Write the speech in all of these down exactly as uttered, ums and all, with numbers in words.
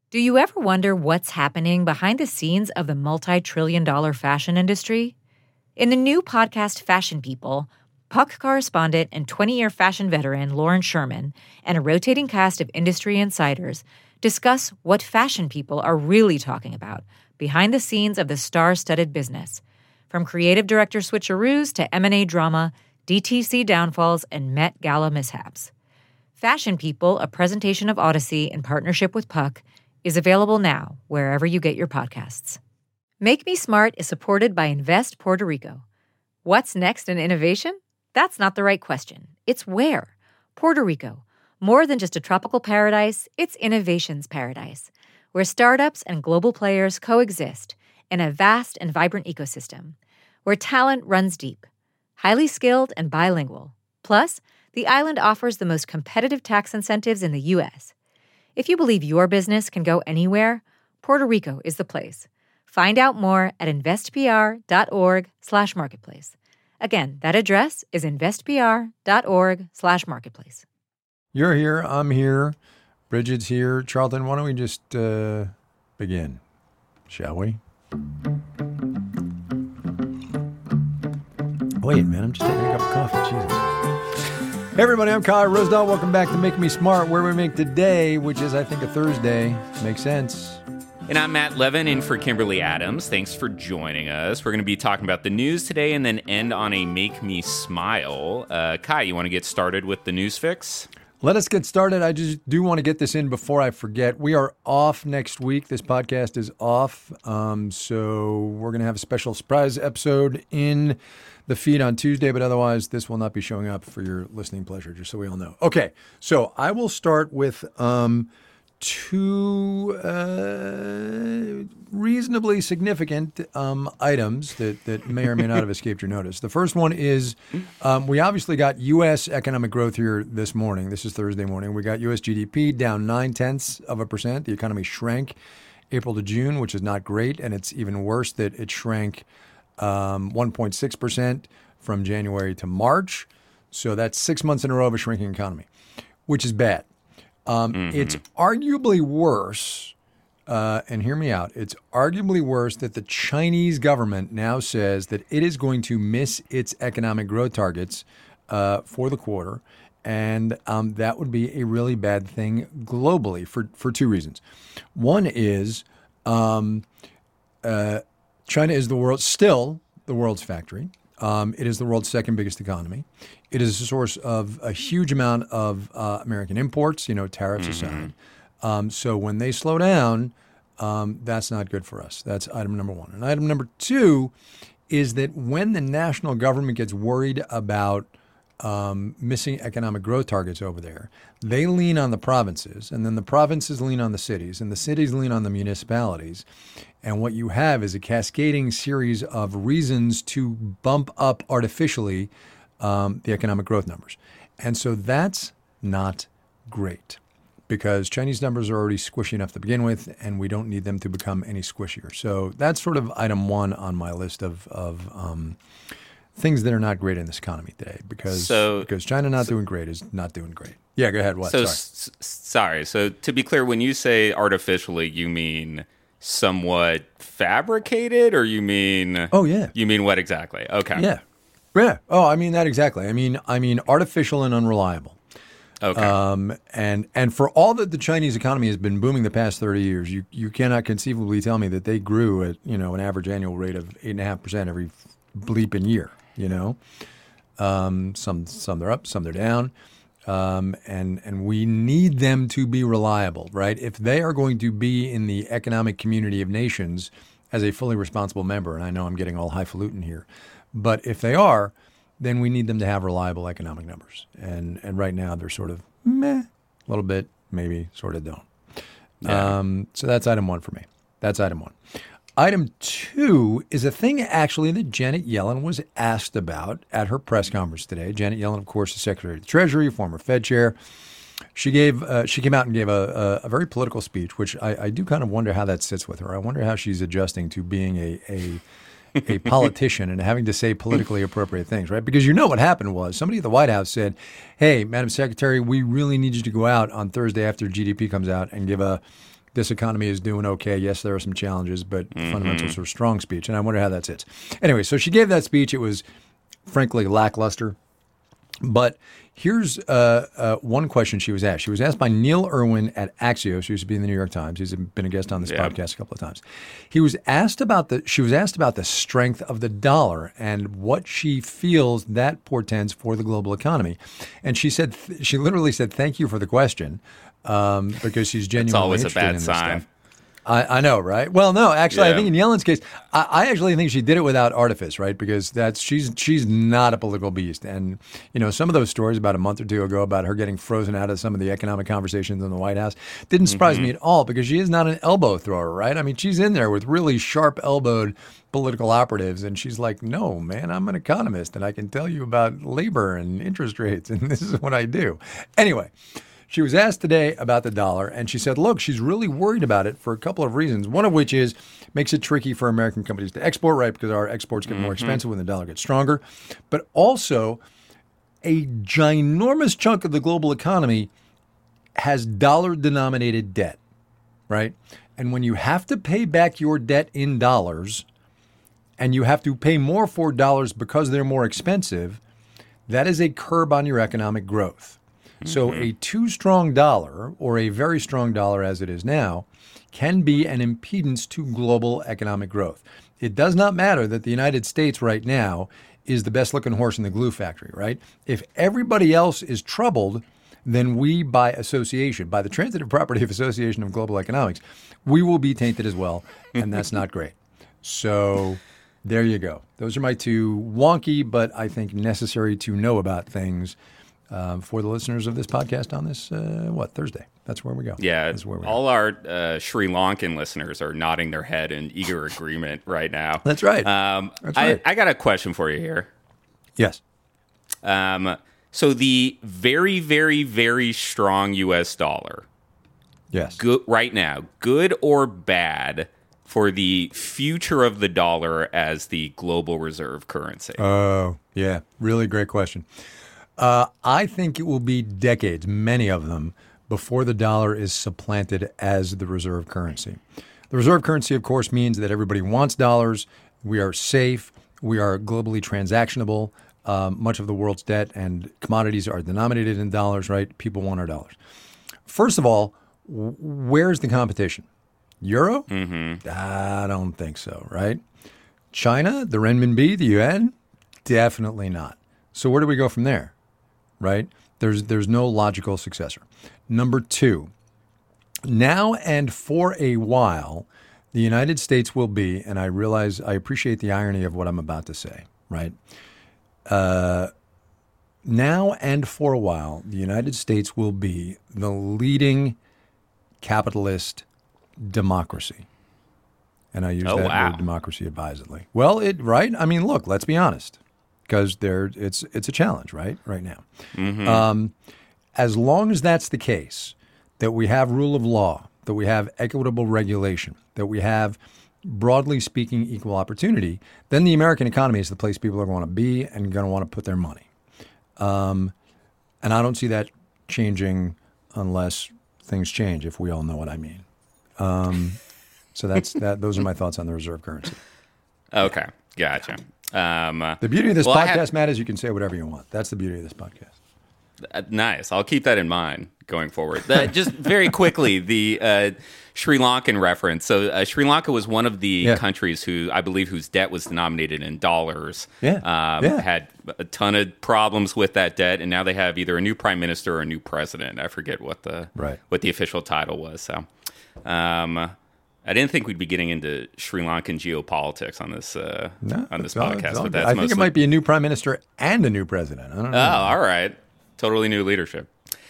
Do you ever wonder what's happening behind the scenes of the multi-trillion dollar fashion industry? In the new podcast Fashion People, Puck correspondent and twenty-year fashion veteran Lauren Sherman and a rotating cast of industry insiders discuss what fashion people are really talking about behind the scenes of the star-studded business, from creative director switcheroos to M and A drama, D T C downfalls, and Met Gala mishaps. Fashion People, a presentation of Odyssey in partnership with Puck, is available now wherever you get your podcasts. Make Me Smart is supported by Invest Puerto Rico. What's next in innovation? That's not the right question. It's where. Puerto Rico. More than just a tropical paradise, it's innovation's paradise, where startups and global players coexist in a vast and vibrant ecosystem, where talent runs deep, highly skilled and bilingual. Plus, the island offers the most competitive tax incentives in the U S If you believe your business can go anywhere, Puerto Rico is the place. Find out more at investpr.org slash marketplace. Again, that address is investpr.org slash marketplace. You're here. I'm here. Bridget's here. Charlton, why don't we just uh, begin, shall we? Wait, man, I'm just taking a cup of coffee. Jesus. Hey, everybody, I'm Kyle Rosedale. Welcome back to Make Me Smart, where we make today, which is, I think, a Thursday, make sense. And I'm Matt Levin in for Kimberly Adams. Thanks for joining us. We're going to be talking about the news today and then end on a Make Me Smile. Uh, Kai, you want to get started with the news fix? Let us get started. I just do want to get this in before I forget. We are off next week. This podcast is off. Um, so we're going to have a special surprise episode in the feed on Tuesday, but otherwise this will not be showing up for your listening pleasure, just so we all know. Okay, so I will start with um, two uh, reasonably significant um, items that, that may or may not have escaped your notice. The first one is um, we obviously got U S economic growth here this morning. This is Thursday morning. We got U S G D P down nine-tenths of a percent. The economy shrank April to June, which is not great, and it's even worse that it shrank um, one point six percent from January to March. So that's six months in a row of a shrinking economy, which is bad. Um, mm-hmm. It's arguably worse, uh, and hear me out, it's arguably worse that the Chinese government now says that it is going to miss its economic growth targets uh, for the quarter, and um, that would be a really bad thing globally for, for two reasons. One is um, uh, China is the world still the world's factory. Um, it is the world's second biggest economy. It is a source of a huge amount of uh, American imports, you know, tariffs mm-hmm. aside. Um, so when they slow down, um, that's not good for us. That's item number one. And item number two is that when the national government gets worried about um, missing economic growth targets over there, they lean on the provinces, and then the provinces lean on the cities, and the cities lean on the municipalities. And what you have is a cascading series of reasons to bump up artificially um, the economic growth numbers. And so that's not great because Chinese numbers are already squishy enough to begin with, and we don't need them to become any squishier. So that's sort of item one on my list of, of um, things that are not great in this economy today because, so, because China not so, doing great is not doing great. Yeah, go ahead. What? So, sorry. S- sorry. So to be clear, when you say artificially, you mean somewhat fabricated, or you mean? Oh yeah. You mean what exactly? Okay. Yeah. Yeah. Oh, I mean that exactly. I mean, I mean artificial and unreliable. Okay. Um, and and for all that the Chinese economy has been booming the past thirty years, you you cannot conceivably tell me that they grew at you know an average annual rate of eight and a half percent every bleeping year. You know, um, some some they're up, some they're down. Um, and and we need them to be reliable, right? If they are going to be in the economic community of nations as a fully responsible member, and I know I'm getting all highfalutin here, but if they are, then we need them to have reliable economic numbers. And and right now they're sort of meh, a little bit, maybe sort of don't. Yeah. Um, so that's item one for me. That's item one. Item two is a thing actually that Janet Yellen was asked about at her press conference today. Janet Yellen, of course, is Secretary of the Treasury, former Fed chair. She gave uh, she came out and gave a, a, a very political speech, which I, I do kind of wonder how that sits with her. I wonder how she's adjusting to being a a, a politician and having to say politically appropriate things, right? Because you know what happened was somebody at the White House said, "Hey, Madam Secretary, we really need you to go out on Thursday after G D P comes out and give a this economy is doing okay. Yes, there are some challenges, but mm-hmm. fundamentals are strong speech. And I wonder how that sits. Anyway, so she gave that speech. It was, frankly, lackluster. But here's uh, uh, one question she was asked. She was asked by Neil Irwin at Axios, who used to be in the New York Times. He's been a guest on this yeah. podcast a couple of times. He was asked about the. She was asked about the strength of the dollar and what she feels that portends for the global economy. And she said, she literally said, "Thank you for the question," um, because she's genuinely It's always a interested bad in this sign. stuff. I, I know, right? Well, no, actually, yeah. I think in Yellen's case, I, I actually think she did it without artifice, right? Because that's she's she's not a political beast, and you know some of those stories about a month or two ago about her getting frozen out of some of the economic conversations in the White House didn't surprise mm-hmm. me at all because she is not an elbow thrower, right? I mean, she's in there with really sharp-elbowed political operatives, and she's like, "No, man, I'm an economist, and I can tell you about labor and interest rates, and this is what I do." Anyway. She was asked today about the dollar, and she said, look, she's really worried about it for a couple of reasons, one of which is makes it tricky for American companies to export, right, because our exports get mm-hmm. more expensive when the dollar gets stronger. But also, a ginormous chunk of the global economy has dollar-denominated debt, right? And when you have to pay back your debt in dollars, and you have to pay more for dollars because they're more expensive, that is a curb on your economic growth. So a too strong dollar, or a very strong dollar as it is now, can be an impedance to global economic growth. It does not matter that the United States right now is the best looking horse in the glue factory, right? If everybody else is troubled, then we, by association, by the transitive property of association of global economics, we will be tainted as well, and that's not great. So there you go. Those are my two wonky, but I think necessary to know about things Uh, for the listeners of this podcast on this, uh, what, Thursday. That's where we go. Yeah, That's where we all go. our uh, Sri Lankan listeners are nodding their head in eager agreement right now. That's right. Um, That's right. I, I got a question for you here. Yes. Um, so the very, very, very strong U S dollar. Yes. Good, right now, good or bad for the future of the dollar as the global reserve currency? Oh, yeah. Really great question. Uh, I think it will be decades, many of them, before the dollar is supplanted as the reserve currency. The reserve currency, of course, means that everybody wants dollars. We are safe. We are globally transactionable. Um, much of the world's debt and commodities are denominated in dollars, right? People want our dollars. First of all, w- where's the competition? Euro? Mm-hmm. I don't think so, right? China, the renminbi, the yuan? Definitely not. So where do we go from there? Right? There's there's no logical successor. Number two, now and for a while, the United States will be, and I realize I appreciate the irony of what I'm about to say, right? Uh, now and for a while, the United States will be the leading capitalist democracy. And I use oh, that wow. word democracy advisedly. Well, it right? I mean, look, let's be honest. Because there, it's it's a challenge, right? Right now, mm-hmm. um, as long as that's the case, that we have rule of law, that we have equitable regulation, that we have, broadly speaking, equal opportunity, then the American economy is the place people are going to be and going to want to put their money. Um, and I don't see that changing unless things change. If we all know what I mean. Um, so that's that. Those are my thoughts on the reserve currency. Okay, gotcha. Um, the beauty of this well, podcast, have, Matt, is you can say whatever you want. That's the beauty of this podcast. Uh, nice. I'll keep that in mind going forward. Uh, just very quickly, the uh, Sri Lankan reference. So uh, Sri Lanka was one of the yeah. countries who, I believe, whose debt was denominated in dollars. Yeah. Um, yeah. Had a ton of problems with that debt, and now they have either a new prime minister or a new president. I forget what the right. what the official title was. So. Um, I didn't think we'd be getting into Sri Lankan geopolitics on this uh, no, on this all, podcast. But I that's think mostly... it might be a new prime minister and a new president. I don't know. Oh, all right. Totally new leadership.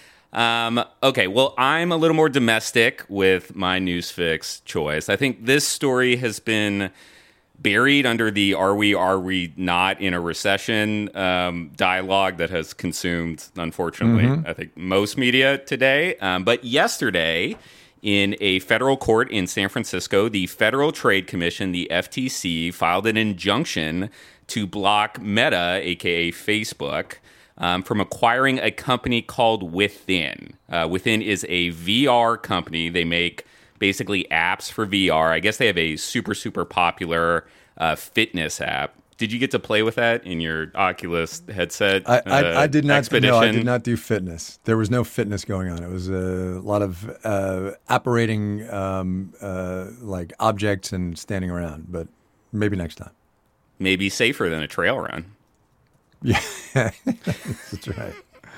Um, okay, well, I'm a little more domestic with my Newsfix choice. I think this story has been buried under the are we, are we not in a recession um, dialogue that has consumed, unfortunately, mm-hmm. I think most media today. Um, but yesterday, in a federal court in San Francisco, the Federal Trade Commission, the F T C, filed an injunction to block Meta, a k a. Facebook, um, from acquiring a company called Within. Uh, Within is a V R company. They make basically apps for V R. I guess they have a super, super popular uh, fitness app. Did you get to play with that in your Oculus headset? I, I, uh, I did not. expedition? No, I did not do fitness. There was no fitness going on. It was a lot of uh, apparating, um, uh, like objects and standing around. But maybe next time. Maybe safer than a trail run. Yeah, that's right.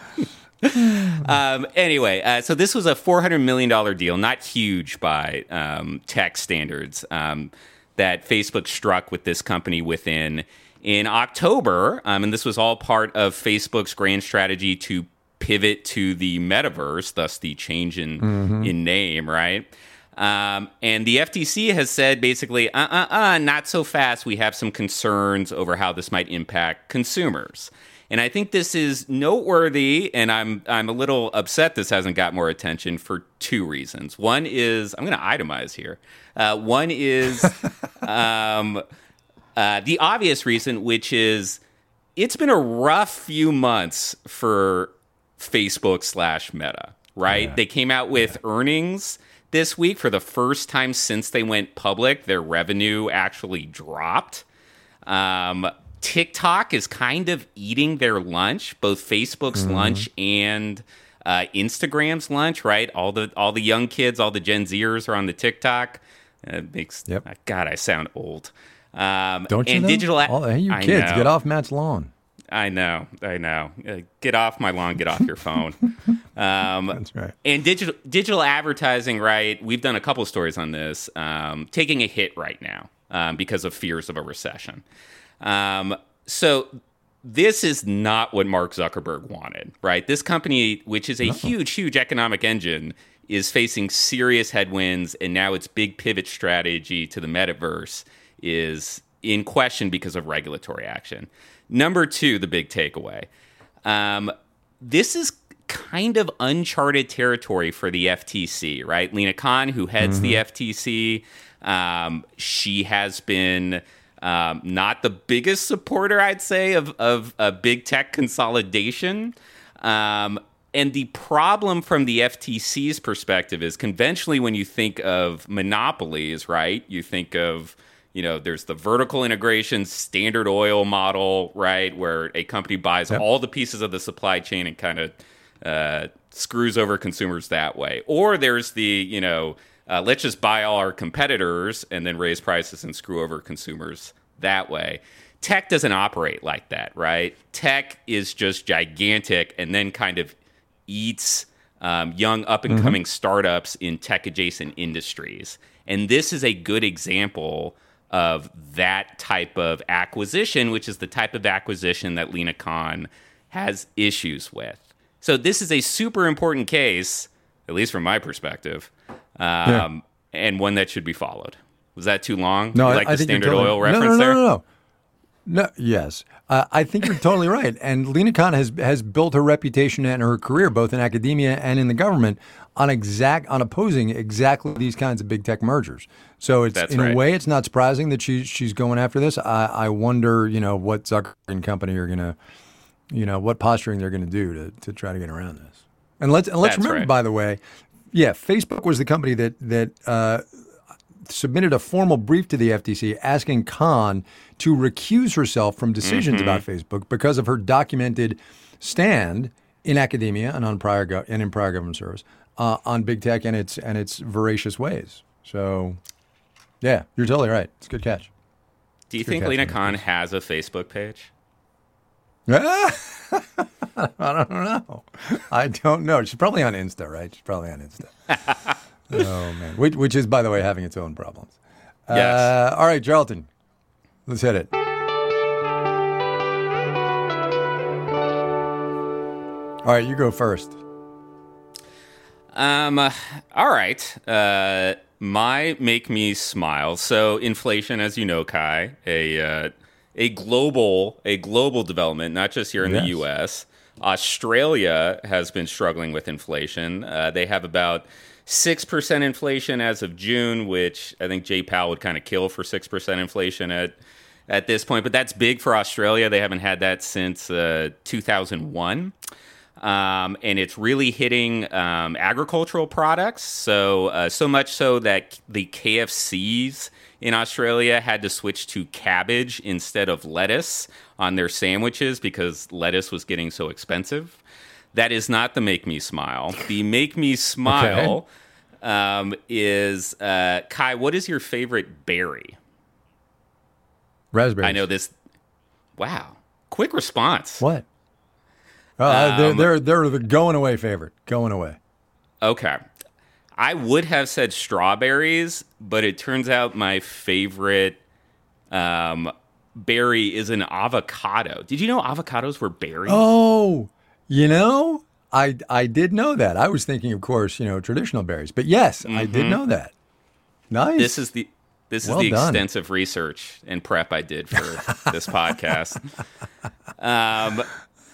um, anyway, uh, so this was a four hundred million dollars deal, not huge by um, tech standards, um, that Facebook struck with this company within in October. Um, and this was all part of Facebook's grand strategy to pivot to the metaverse, thus the change in, mm-hmm. in name, right? Um, and the F T C has said basically, uh-uh-uh, not so fast. We have some concerns over how this might impact consumers. And I think this is noteworthy, and I'm I'm a little upset this hasn't got more attention for two reasons. One is, I'm going to itemize here. Uh, one is um, uh, the obvious reason, which is it's been a rough few months for Facebook slash Meta, right? Yeah. They came out with yeah. earnings this week for the first time since they went public. Their revenue actually dropped. Um TikTok is kind of eating their lunch, both Facebook's mm-hmm. lunch and uh, Instagram's lunch, right? All the all the young kids, all the Gen Zers are on the TikTok. It makes yep. God, I sound old. Um, Don't you? And know? digital. A- all, hey, you I kids, know. Get off Matt's lawn. I know, I know. Uh, get off my lawn. Get off your phone. Um, That's right. And digital digital advertising, right? We've done a couple of stories on this, um, taking a hit right now um, because of fears of a recession. Um, so this is not what Mark Zuckerberg wanted, right? This company, which is a no. huge, huge economic engine, is facing serious headwinds, and now its big pivot strategy to the metaverse is in question because of regulatory action. Number two, the big takeaway. Um, this is kind of uncharted territory for the F T C, right? Lina Khan, who heads mm-hmm. the F T C, um, she has been... Um, not the biggest supporter, I'd say, of, of a big tech consolidation. Um, and the problem from the F T C's perspective is conventionally when you think of monopolies, right, you think of, you know, there's the vertical integration Standard Oil model, right, where a company buys yep. all the pieces of the supply chain and kind of uh, screws over consumers that way. Or there's the, you know, Uh, let's just buy all our competitors and then raise prices and screw over consumers that way. Tech doesn't operate like that, right? Tech is just gigantic and then kind of eats um, young up-and-coming mm-hmm. startups in tech-adjacent industries. And this is a good example of that type of acquisition, which is the type of acquisition that Lina Khan has issues with. So this is a super important case, at least from my perspective, Um, yeah. and one that should be followed. Was that too long? No, you like I, I the think Standard totally, Oil reference no, no, no, there? No, no, no, no. Yes, uh, I think you're totally right. And Lina Khan has has built her reputation and her career, both in academia and in the government, on exact on opposing exactly these kinds of big tech mergers. So it's That's in right. a way, it's not surprising that she she's going after this. I, I wonder, you know, what Zuckerberg and company are going to, you know, what posturing they're going to do to to try to get around this. And let's and let's That's remember, right. by the way. Yeah, Facebook was the company that that uh, submitted a formal brief to the F T C asking Khan to recuse herself from decisions mm-hmm. about Facebook because of her documented stand in academia and on prior go- and in prior government service uh, on big tech and its and its voracious ways. So, yeah, you're totally right. It's a good catch. Do you think Lina Khan has a Facebook page? I don't know. I don't know. She's probably on Insta, right? She's probably on Insta. Oh, man. Which, which is, by the way, having its own problems. Yes. Uh, all right, Charlton. Let's hit it. All right, you go first. Um. Uh, all right. Uh, my make me smile. So inflation, as you know, Kai, a uh, a global a global development, not just here in yes. the U S Australia has been struggling with inflation. Uh, they have about six percent inflation as of June, which I think Jay Powell would kind of kill for six percent inflation at at this point. But that's big for Australia. They haven't had that since uh, two thousand one. Um, and it's really hitting um, agricultural products. So, uh, so much so that the K F Cs in Australia had to switch to cabbage instead of lettuce on their sandwiches because lettuce was getting so expensive. That is not the Make Me Smile. The Make Me Smile okay. um, is, uh, Kai, what is your favorite berry? Raspberries. I know this. Wow. Quick response. What? Uh, um, they're, they're, they're the going away favorite. Going away. Okay. I would have said strawberries, but it turns out my favorite um, berry is an avocado. Did you know avocados were berries? Oh, you know, I I did know that. I was thinking, of course, you know, traditional berries. But yes, mm-hmm. I did know that. Nice. This is the this well is the done. extensive research and prep I did for this podcast. Um.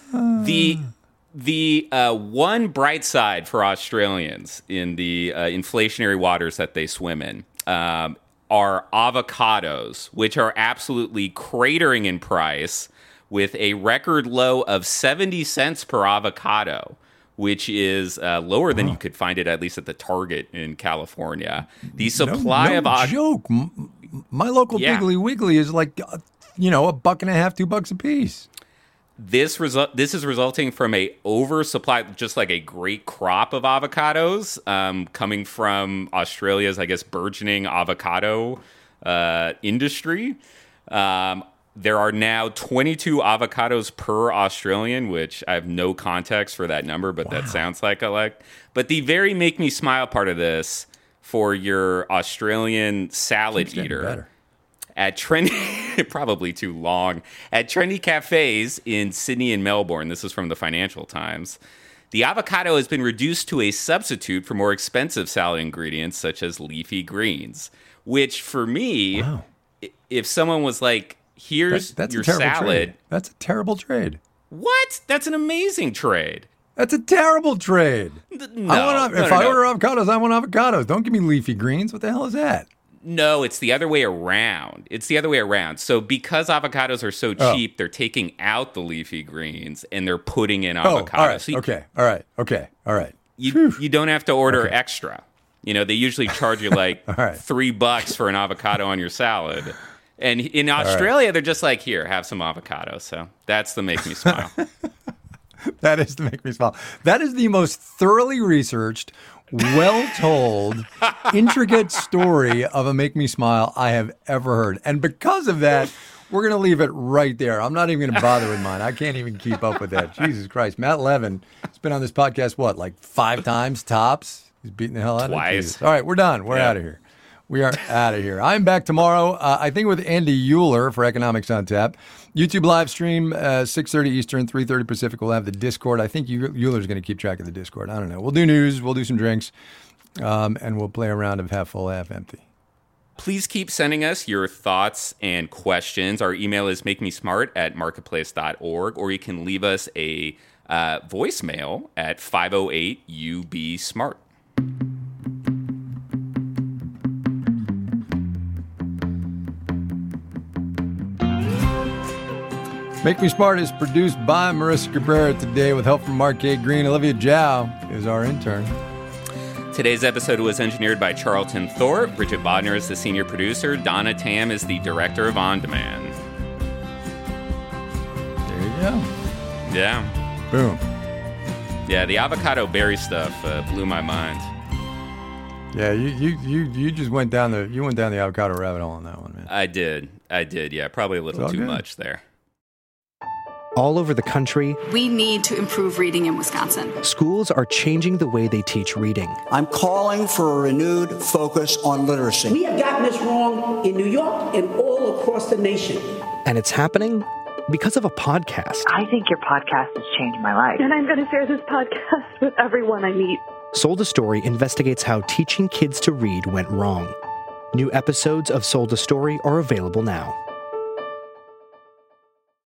The the uh, one bright side for Australians in the uh, inflationary waters that they swim in um, are avocados, which are absolutely cratering in price with a record low of seventy cents per avocado, which is uh, lower than oh. you could find it at least at the Target in California. The supply no, no of joke. My local yeah. Piggly Wiggly is like, uh, you know, a buck and a half, two bucks a piece. This result. This is resulting from a oversupply, just like a great crop of avocados um, coming from Australia's, I guess, burgeoning avocado uh, industry. Um, there are now twenty-two avocados per Australian, which I have no context for that number, but wow. that sounds like a like. But the very make me smile part of this for your Australian salad eater. Better. At trendy, probably too long, at trendy cafes in Sydney and Melbourne, this is from the Financial Times, the avocado has been reduced to a substitute for more expensive salad ingredients such as leafy greens, which for me, wow. if someone was like, here's that, that's your salad. Trade. That's a terrible trade. What? That's an amazing trade. That's a terrible trade. No, I want, no, if no, I no. order avocados, I want avocados. Don't give me leafy greens. What the hell is that? No, it's the other way around. It's the other way around. So because avocados are so cheap, oh. they're taking out the leafy greens and they're putting in avocados. Oh, all right. So you, okay. All right. Okay. All right. You you don't have to order okay. extra. You know, they usually charge you like right. three bucks for an avocado on your salad. And in Australia, right. they're just like, here, have some avocado. So that's the make me smile. That is the make me smile. That is the most thoroughly researched, well-told, intricate story of a make me smile I have ever heard. And because of that, we're going to leave it right there. I'm not even going to bother with mine. I can't even keep up with that. Jesus Christ. Matt Levin has been on this podcast, what, like five times tops? He's beating the hell out of it. Twice. All right, we're done. We're yeah. out of here. We are out of here. I'm back tomorrow, uh, I think with Andy Euler for Economics on Tap. YouTube live stream, uh, six thirty Eastern, three thirty Pacific. We'll have the Discord. I think Euler's going to keep track of the Discord. I don't know. We'll do news. We'll do some drinks. Um, and we'll play a round of half full, half empty. Please keep sending us your thoughts and questions. Our email is makemesmart at marketplace dot org, or you can leave us a uh, voicemail at five oh eight U B SMART. Make Me Smart is produced by Marissa Cabrera today with help from Mark K. Green. Olivia Zhao is our intern. Today's episode was engineered by Charlton Thorpe. Bridget Bodner is the senior producer. Donna Tam is the director of On Demand. There you go. Yeah. Boom. Yeah, the avocado berry stuff uh, blew my mind. Yeah, you, you you you just went down the you went down the avocado rabbit hole on that one, man. I did. I did, yeah. Probably a little too good. much there. All over the country, we need to improve reading in Wisconsin. Schools are changing the way they teach reading. I'm calling for a renewed focus on literacy. We have gotten this wrong in New York and all across the nation. And it's happening because of a podcast. I think your podcast has changed my life. And I'm going to share this podcast with everyone I meet. Sold a Story investigates how teaching kids to read went wrong. New episodes of Sold a Story are available now.